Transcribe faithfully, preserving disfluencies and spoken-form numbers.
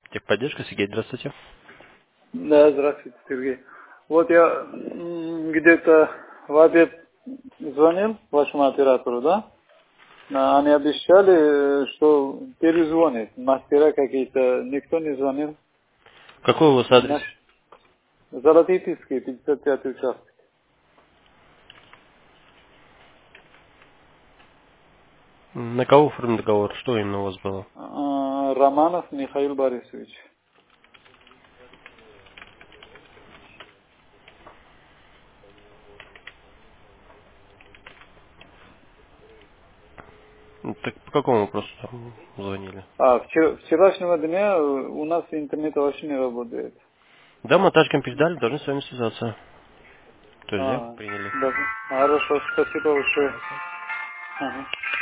Техподдержка, Сергей, здравствуйте. Да, здравствуйте, Сергей. Вот я м, где-то в обед звонил вашему оператору, да? А Они обещали, э, что перезвонит. Мастера какие-то, никто не звонил. Какой у вас адрес? Наш Золотые пятьдесят пятый участок. На кого оформлен договор? Что именно у вас было? А, Романов Михаил Борисович. Ну, Так по какому вопросу там звонили? А, вчера, вчерашнего дня э, у нас интернет вообще не работает. Да, мы тачкам передали, должны с вами связаться. То есть заявку А, приняли. да. Хорошо, спасибо большое. Пожалуйста. Ага.